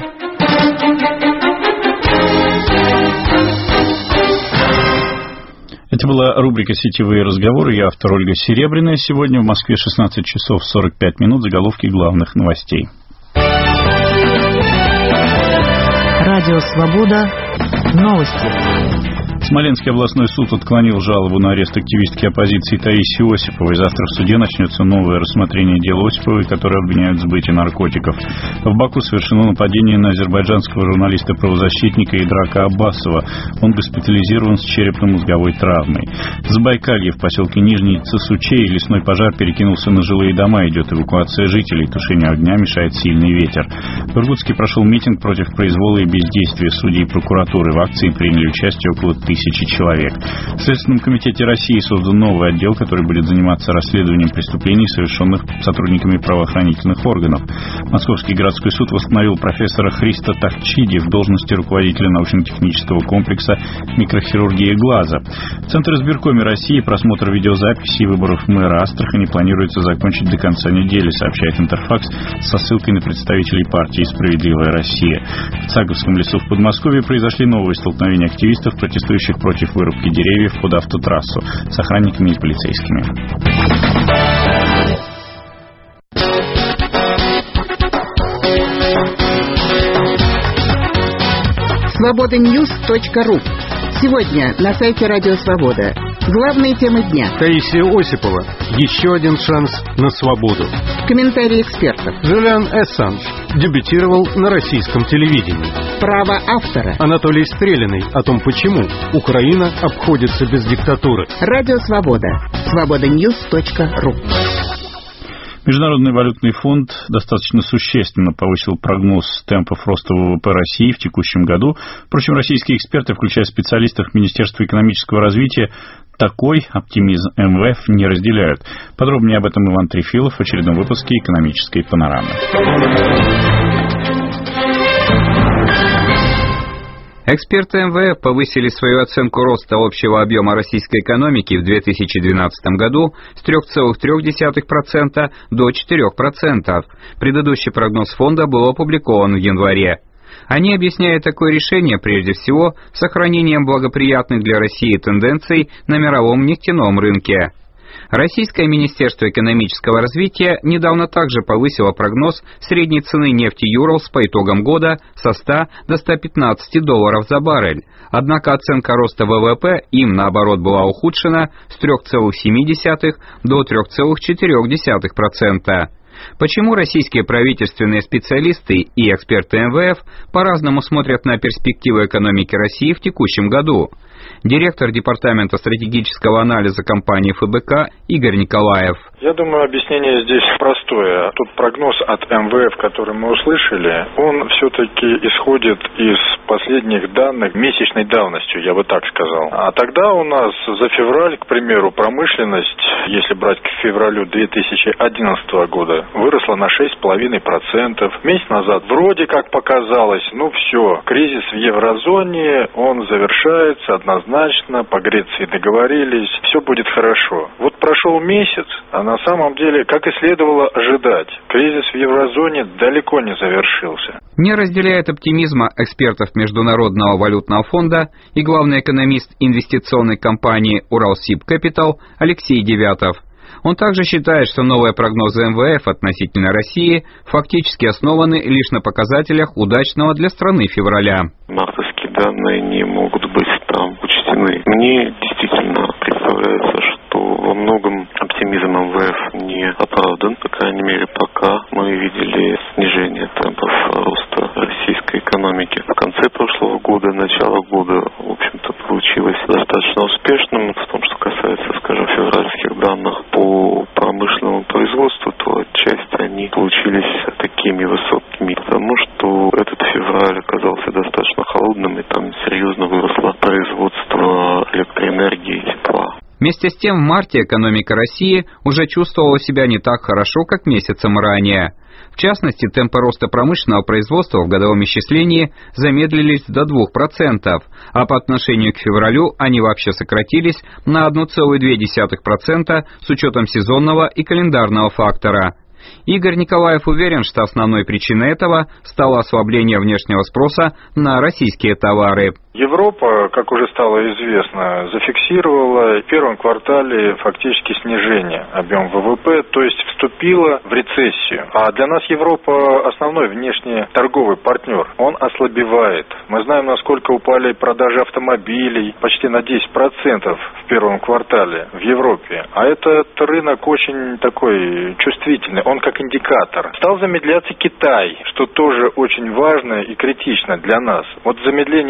Это была рубрика «Сетевые разговоры». Я автор Ольга Серебряная. Сегодня в Москве 16 часов 45 минут. Заголовки главных новостей. Радио «Свобода». Новости. Смоленский областной суд отклонил жалобу на арест активистки оппозиции Таисии Осиповой. Завтра в суде начнется новое рассмотрение дела Осиповой, которые обвиняют в сбытии наркотиков. В Баку совершено нападение на азербайджанского журналиста-правозащитника Идрака Аббасова. Он госпитализирован с черепно-мозговой травмой. В Забайкалье в поселке Нижний Цесучей лесной пожар перекинулся на жилые дома. Идет эвакуация жителей. Тушению огня мешает сильный ветер. В Иркутске прошел митинг против произвола и бездействия судей и прокуратуры. В акции приняли участие около 1000 3000 человек. В Следственном комитете России создан новый отдел, который будет заниматься расследованием преступлений, совершенных сотрудниками правоохранительных органов. Московский городской суд восстановил профессора Христа Тахчиди в должности руководителя научно-технического комплекса микрохирургии глаза. В Центре избиркоме России просмотр видеозаписей выборов мэра Астрахани планируется закончить до конца недели, сообщает Интерфакс со ссылкой на представителей партии «Справедливая Россия». В Цаговском лесу в Подмосковье произошли новые столкновения активистов, протестующих против вырубки деревьев под автотрассу, с охранниками и полицейскими. Свобода-Ньюс.ру. Сегодня на сайте Радио Свобода. Главные темы дня. Таисия Осипова. Еще один шанс на свободу. Комментарии экспертов. Джулиан Ассанж дебютировал на российском телевидении. Право автора. Анатолий Стрелиный о том, почему Украина обходится без диктатуры. Радио Свобода. Свобода-Ньюс.ру. Международный валютный фонд достаточно существенно повысил прогноз темпов роста ВВП России в текущем году. Впрочем, российские эксперты, включая специалистов Министерства экономического развития, такой оптимизм МВФ не разделяют. Подробнее об этом Иван Трефилов в очередном выпуске «Экономической панорамы». Эксперты МВФ повысили свою оценку роста общего объема российской экономики в 2012 году с 3,3% до 4%. Предыдущий прогноз фонда был опубликован в январе. Они объясняют такое решение прежде всего сохранением благоприятных для России тенденций на мировом нефтяном рынке. Российское Министерство экономического развития недавно также повысило прогноз средней цены нефти Юралс по итогам года со 100 до 115 долларов за баррель. Однако оценка роста ВВП им, наоборот, была ухудшена с 3,7 до 3,4%. Почему российские правительственные специалисты и эксперты МВФ по-разному смотрят на перспективы экономики России в текущем году? Директор Департамента стратегического анализа компании ФБК Игорь Николаев. Я думаю, объяснение здесь простое. Тот прогноз от МВФ, который мы услышали, он все-таки исходит из последних данных месячной давностью, я бы так сказал. А тогда у нас за февраль, к примеру, промышленность, если брать к февралю 2011 года, выросла на 6,5%. Месяц назад вроде как показалось, все, кризис в еврозоне, он завершается однозначно, по Греции договорились, все будет хорошо. Вот прошел месяц, а на самом деле, как и следовало ожидать, кризис в еврозоне далеко не завершился. Не разделяет оптимизма экспертов Международного валютного фонда и главный экономист инвестиционной компании «Уралсиб Капитал» Алексей Девятов. Он также считает, что новые прогнозы МВФ относительно России фактически основаны лишь на показателях удачного для страны февраля. Мартовские данные не могут быть там учтены. Мне действительно представляется, что во многом оптимизм МВФ не оправдан. По крайней мере, пока мы видели снижение темпов роста российской экономики. В конце прошлого года, начало года, в общем-то, получилось достаточно успешным. В том, что касается, скажем, февральских данных по промышленному производству, то отчасти они получились такими высокими, потому что этот февраль оказался достаточно холодным, и там серьезно выросло производство электроэнергии и тепла. Вместе с тем, в марте экономика России уже чувствовала себя не так хорошо, как месяцем ранее. В частности, темпы роста промышленного производства в годовом исчислении замедлились до 2%, а по отношению к февралю они вообще сократились на 1,2% с учетом сезонного и календарного фактора. Игорь Николаев уверен, что основной причиной этого стало ослабление внешнего спроса на российские товары. Европа, как уже стало известно, зафиксировала в первом квартале фактически снижение объема ВВП, то есть вступила в рецессию. А для нас Европа основной внешнеторговый партнер. Он ослабевает. Мы знаем, насколько упали продажи автомобилей почти на 10% в первом квартале в Европе. А этот рынок очень такой чувствительный, он как индикатор. Стал замедляться Китай, что тоже очень важно и критично для нас. Вот замедление внешнего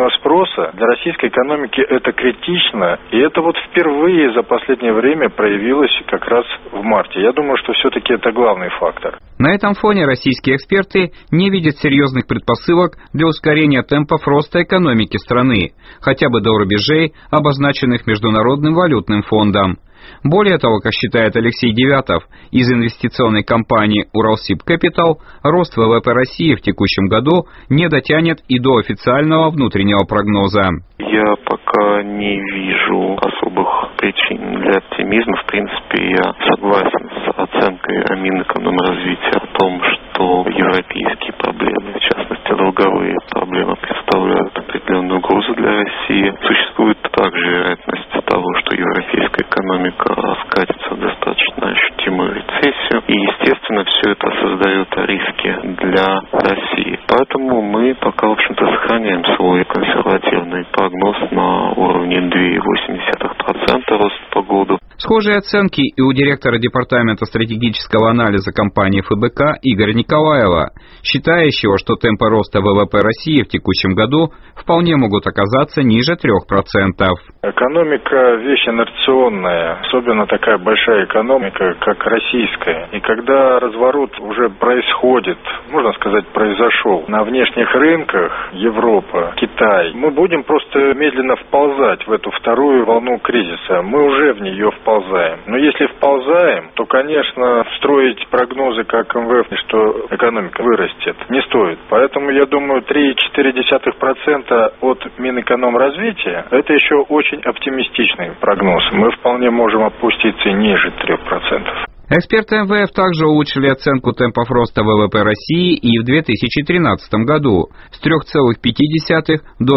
сильного спроса для российской экономики это критично, и это вот впервые за последнее время проявилось как раз в марте. Я думаю, что все-таки это главный фактор. На этом фоне российские эксперты не видят серьезных предпосылок для ускорения темпов роста экономики страны, хотя бы до рубежей, обозначенных Международным валютным фондом. Более того, как считает Алексей Девятов из инвестиционной компании «Уралсиб Капитал», рост ВВП России в текущем году не дотянет и до официального внутреннего прогноза. Я пока не вижу особых причин для оптимизма. В принципе, я согласен с оценкой Минэкономразвития о том, что европейские проблемы, в частности долговые проблемы, представляют определенную угрозу для России. Существует также вероятность того, что европейская экономика скатится в достаточно ощутимую рецессию. И, естественно, все это создает риски для России. Поэтому мы пока, в общем-то, сохраняем свой консервативный прогноз на уровне 2,8% роста по году. Схожие оценки и у директора департамента стратегического анализа компании ФБК Игоря Николаева, считающего, что темпы роста ВВП России в текущем году вполне могут оказаться ниже 3%. Экономика – вещь инерционная, особенно такая большая экономика, как российская. И когда разворот уже происходит, можно сказать, произошел на внешних рынках, Европа, Китай, мы будем просто медленно вползать в эту вторую волну кризиса. Мы уже в нее вползаем. Но если вползаем, то, конечно, строить прогнозы, как МВФ, что экономика вырастет, не стоит. Поэтому, я думаю, 3,4% от Минэкономразвития – это еще очень оптимистичный прогноз. Мы вполне можем опуститься ниже 3%. Эксперты МВФ также улучшили оценку темпов роста ВВП России и в 2013 году с 3,5 до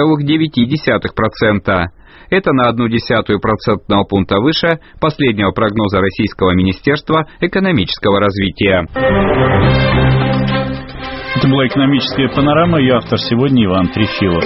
3,9%. Это на 0,1 процентного пункта выше последнего прогноза Российского Министерства экономического развития. Это была экономическая панорама. Ее автор сегодня Иван Трефилов.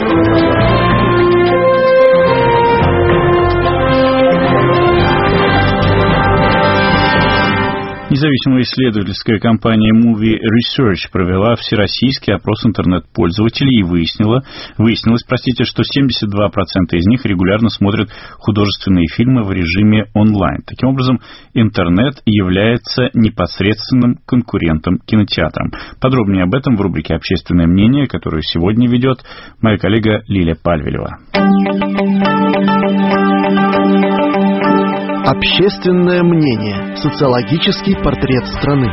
Независимая исследовательская компания Movie Research провела всероссийский опрос интернет-пользователей и выяснилось, что 72% из них регулярно смотрят художественные фильмы в режиме онлайн. Таким образом, интернет является непосредственным конкурентом кинотеатрам. Подробнее об этом в рубрике «Общественное мнение», которую сегодня ведет моя коллега Лиля Пальвелева. Общественное мнение. Социологический портрет страны.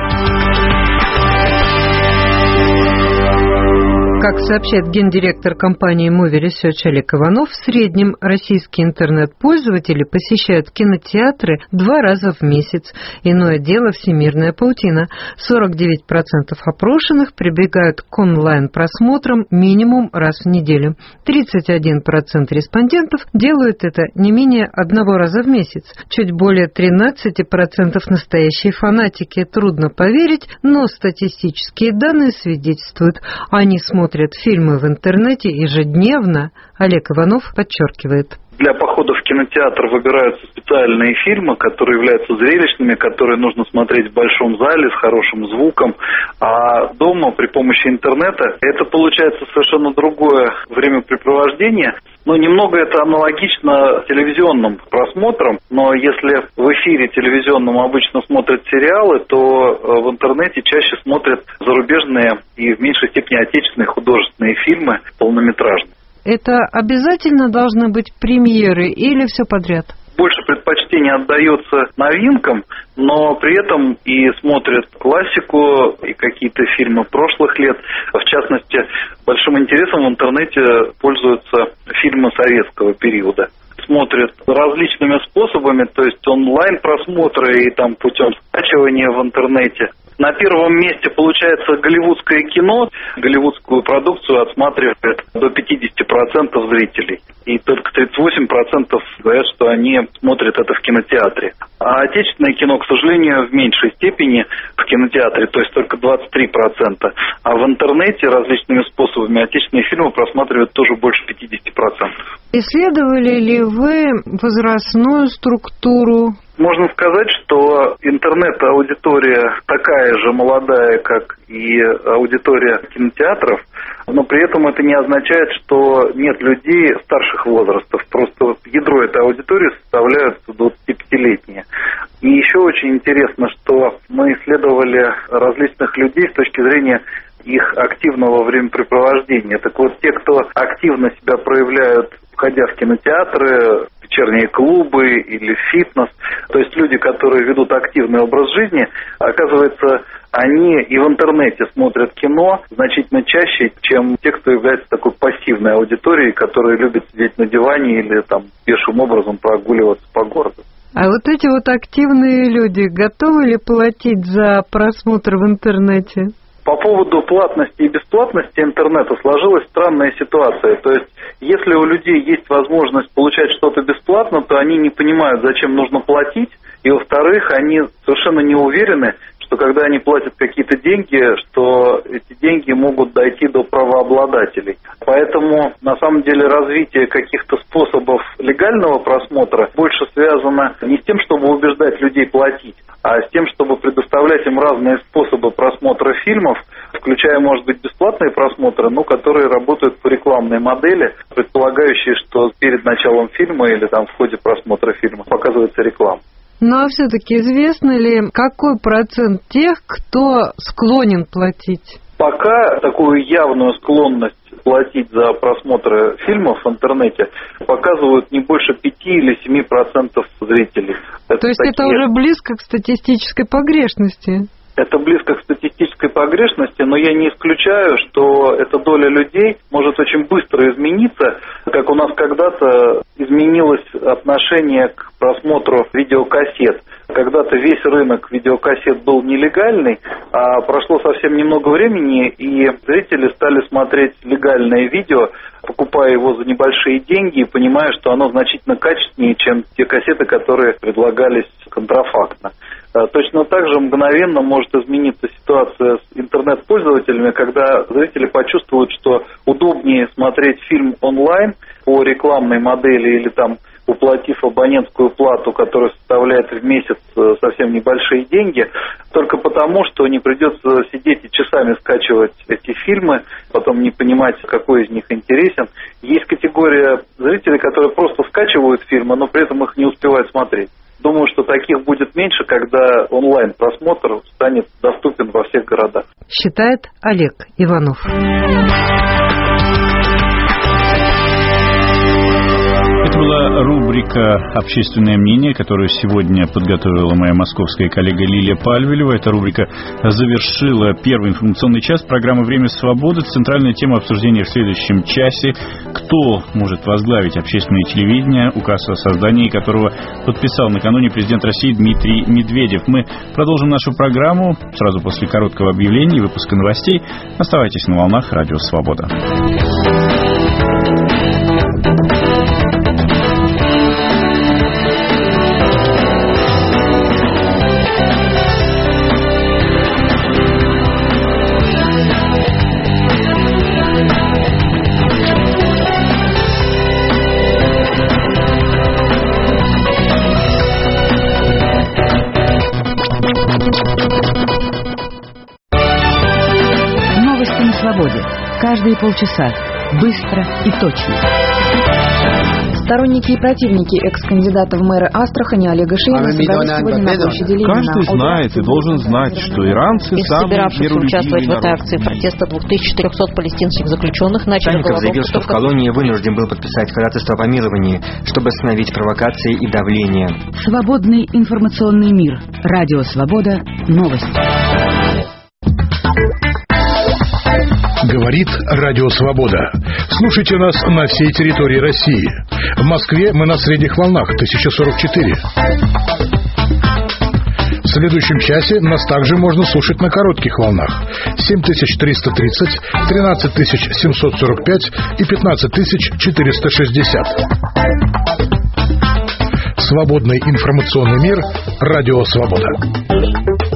Как сообщает гендиректор компании Movie Research Олег Иванов, в среднем российские интернет-пользователи посещают кинотеатры 2 раза в месяц. Иное дело всемирная паутина. 49% опрошенных прибегают к онлайн-просмотрам минимум раз в неделю. 31% респондентов делают это не менее 1 раза в месяц. Чуть более 13% настоящие фанатики. Трудно поверить, но статистические данные свидетельствуют. Они смотрят фильмы в интернете ежедневно, Олег Иванов подчеркивает. Для похода в кинотеатр выбираются специальные фильмы, которые являются зрелищными, которые нужно смотреть в большом зале с хорошим звуком. А дома при помощи интернета это получается совершенно другое времяпрепровождение. Но немного это аналогично телевизионным просмотрам. Но если в эфире телевизионном обычно смотрят сериалы, то в интернете чаще смотрят зарубежные и в меньшей степени отечественные художественные фильмы полнометражные. Это обязательно должны быть премьеры или все подряд? Больше предпочтение отдается новинкам, но при этом и смотрят классику и какие-то фильмы прошлых лет. В частности, большим интересом в интернете пользуются фильмы советского периода. Смотрят различными способами, то есть онлайн-просмотры и там путем скачивания в интернете. На первом месте получается голливудское кино. Голливудскую продукцию отсматривает до 50% зрителей. И только 38% говорят, что они смотрят это в кинотеатре. А отечественное кино, к сожалению, в меньшей степени в кинотеатре, то есть только 23%. А в интернете различными способами отечественные фильмы просматривают тоже больше 50%. Исследовали ли вы возрастную структуру Можно сказать, что интернет-аудитория такая же молодая, как и аудитория кинотеатров, но при этом это не означает, что нет людей старших возрастов. Просто ядро этой аудитории составляют 25-летние. И еще очень интересно, что мы исследовали различных людей с точки зрения их активного времяпрепровождения. Так вот, те, кто активно себя проявляют, входя в кинотеатры, вечерние клубы или фитнес, то есть люди, которые ведут активный образ жизни, оказывается, они и в интернете смотрят кино значительно чаще, чем те, кто является такой пассивной аудиторией, которые любят сидеть на диване или там пешим образом прогуливаться по городу. А вот эти вот активные люди готовы ли платить за просмотр в интернете? По поводу платности и бесплатности интернета сложилась странная ситуация. То есть, если у людей есть возможность получать что-то бесплатно, то они не понимают, зачем нужно платить. И, во-вторых, они совершенно не уверены, что когда они платят какие-то деньги, что эти деньги могут дойти до правообладателей. Поэтому, на самом деле, развитие каких-то способов легального просмотра больше связано не с тем, чтобы убеждать людей платить, а с тем, чтобы предоставлять им разные способы просмотра фильмов, включая, может быть, бесплатные просмотры, но которые работают по рекламной модели, предполагающей, что перед началом фильма или там в ходе просмотра фильма показывается реклама. Ну а все-таки известно ли, какой процент тех, кто склонен платить? Пока такую явную склонность платить за просмотры фильмов в интернете показывают не больше 5 или 7% зрителей. То есть это уже близко к статистической погрешности? Это близко к статистической погрешности, но я не исключаю, что эта доля людей может очень быстро измениться, как у нас когда-то изменилось отношение к просмотру видеокассет. Когда-то весь рынок видеокассет был нелегальный, а прошло совсем немного времени, и зрители стали смотреть легальное видео, покупая его за небольшие деньги и понимая, что оно значительно качественнее, чем те кассеты, которые предлагались контрафактно. Точно так же мгновенно может измениться ситуация с интернет-пользователями, когда зрители почувствуют, что удобнее смотреть фильм онлайн по рекламной модели или там уплатив абонентскую плату, которая составляет в месяц совсем небольшие деньги, только потому, что не придется сидеть и часами скачивать эти фильмы, потом не понимать, какой из них интересен. Есть категория зрителей, которые просто скачивают фильмы, но при этом их не успевают смотреть. Думаю, что таких будет меньше, когда онлайн-просмотр станет доступен во всех городах. Считает Олег Иванов. Это была рубрика «Общественное мнение», которую сегодня подготовила моя московская коллега Лилия Пальвелева. Эта рубрика завершила первый информационный час программы «Время свободы». Центральная тема обсуждения в следующем часе: кто может возглавить общественное телевидение, указ о создании которого подписал накануне президент России Дмитрий Медведев. Мы продолжим нашу программу сразу после короткого объявления и выпуска новостей. Оставайтесь на волнах Радио Свобода. Новости на свободе. Каждые полчаса. Быстро и точно. Сторонники и противники экс-кандидата в мэры Астрахани Олега Шейна собрались сегодня на площади Ленина. Каждый знает и должен знать, что иранцы самые миролюбивые участвовать в этой акции протеста 2400 палестинских заключенных начали Санников заявил, что в колонии вынужден был подписать ходатайство о помиловании, чтобы остановить провокации и давление. Свободный информационный мир. Радио Свобода. Новости. Говорит Радио Свобода. Слушайте нас на всей территории России. В Москве мы на средних волнах 1044. В следующем часе нас также можно слушать на коротких волнах 7330, 13745 и 15460. Свободный информационный мир. Радио Свобода.